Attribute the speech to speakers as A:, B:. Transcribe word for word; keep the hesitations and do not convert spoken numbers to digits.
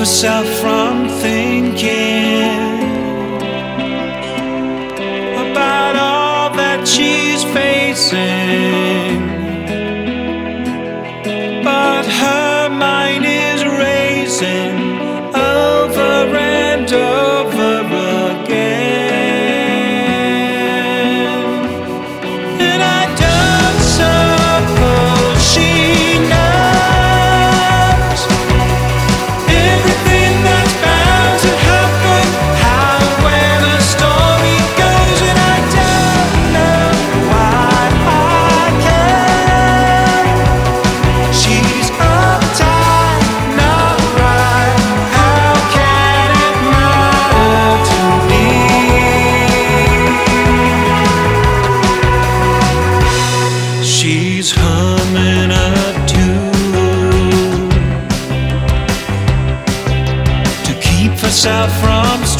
A: herself from thinking about all that she's facing. But her mind is racing over and over again. And I don't suppose she knows everything that's bound to happen, how and where the story goes. And I don't know why I care. She's uptight, not right. How can it matter to me? She's humming a tune to keep herself from